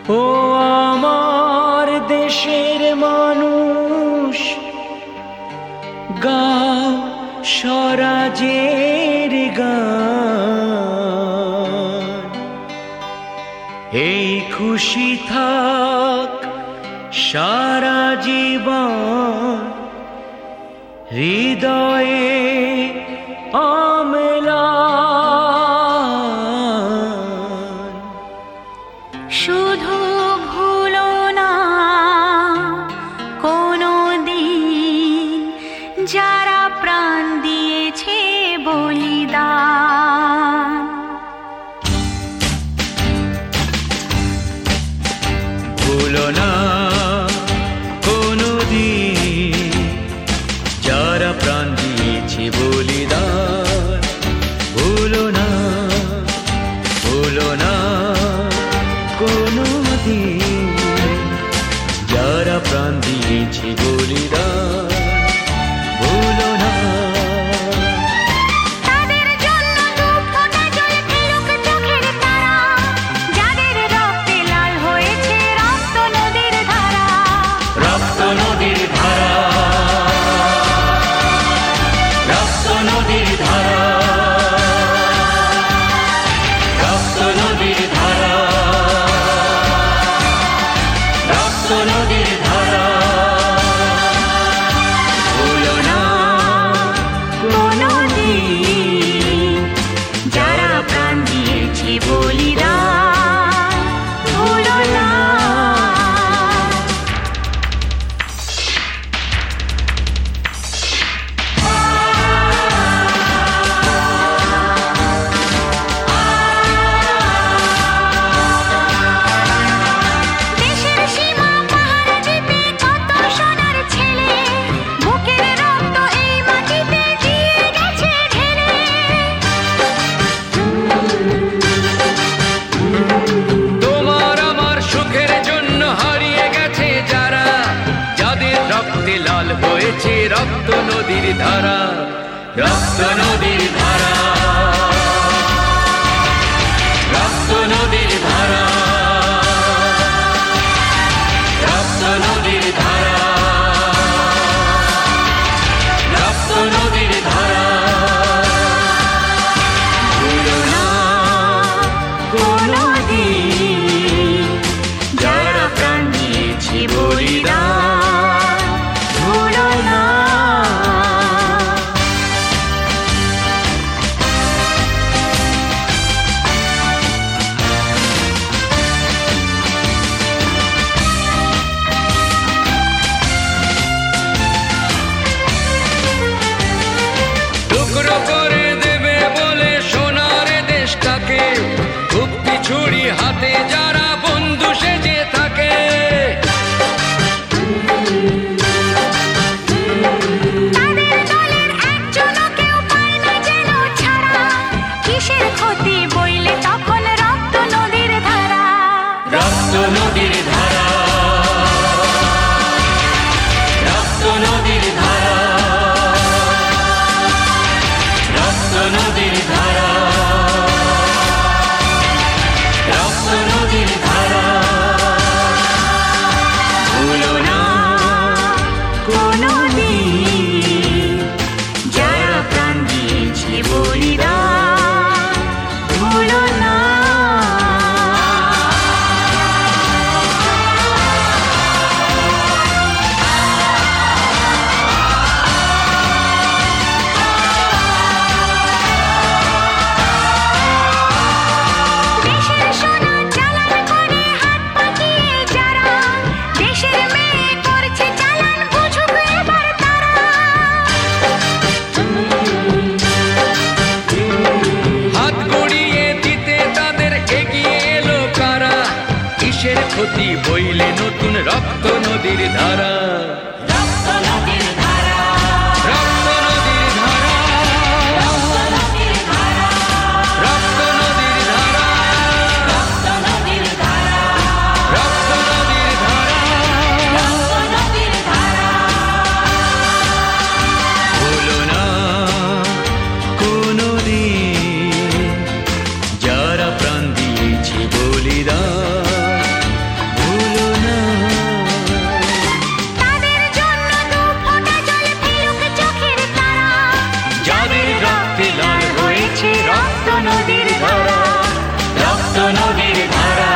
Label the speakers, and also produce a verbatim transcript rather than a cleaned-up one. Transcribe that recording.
Speaker 1: ও আমার দেশের মানুষ, গাও স্বরাজের গান। এই খুশি থাক সারা জীবন হৃদয়ে অম্লান।
Speaker 2: শুধু ভুলো না কোনো দিন যারা প্রাণ দিয়েছে বলিদান।
Speaker 1: ভুলো না কোনো দিন যারা প্রাণ দিয়েছে বলিদান। ভুলো না, ভুলো না কোনো দিন যারা প্রাণ দিয়েছে বলিদান। ভুলো না।
Speaker 2: তাদের জন্য দু ফোঁটা জল ফেলুক চোখের তারা, যাদের রক্তে লাল হয়েছে রক্ত নদীর ধারা।
Speaker 1: রক্ত নদীর ধারা, রক্ত নদীর ধারা, রক্ত নদীর ধারা, রক্ত নদীর ধারা। ভুলো না কোনো দিন যারা প্রাণ দিয়েছে বলিদান। ভুলো না।
Speaker 2: দেশের সীমা পাহাড় জিতে কত সোনার ছেলে, বুকের রক্ত এই মাটিতে দিয়ে গেছে ঢেলে।
Speaker 1: তোমার আমার সুখের জন্য হারিয়ে গেছে যারা, যাদের রক্তে লাল হয়েছে রক্ত নদীর ধারা। রক্ত নদীর ধারা, রক্ত নদীর ধারা, রক্ত নদীর ধারা, রক্ত নদীর ধারা। ভুলো না কোনো দিন যারা প্রাণ দিয়েছে বলিদান। ভুলো না। টুকরো করে দেবে বলে সোনার দেশটাকে, মুক্তি ছুরি হাতে যারা বন্ধু সেজে থাকে।
Speaker 2: তাদের দলের একজনও কেউ পায় না যেন ছাড়া, কিসের ক্ষতি বইলে তখন রক্ত নদীর ধারা।
Speaker 1: রক্ত নদীর ধারা, রক্ত নদীর ধারা, রক্ত নদীর ধারা, রক্ত নদীর ধারা। ভুলো না কোনো দিন যারা প্রাণ দিয়েছে বলিদান। ভুলো না। দেশের সোনা চালান করে হাত পাকিয়ে যারা, দেশের মেয়ে করছে চালান বুঝুক এবার তারা। হাত গড়িয়ে দিতে তাদের এগিয়ে এলো কারা, কিসের ক্ষতি বইলে নতুন রক্ত নদীর ধারা। রক্ত নদীর ধারা, রক্ত নদীর ধারা, রক্ত নদীর ধারা, রক্ত নদীর ধারা, রক্ত নদীর ধারা, রক্ত নদীর ধারা, রক্ত নদীর ধারা। ভুলো না কোনো দিন যারা প্রাণ দিয়েছে বলিদান।
Speaker 3: ধারা, রক্ত নদীর ধারা।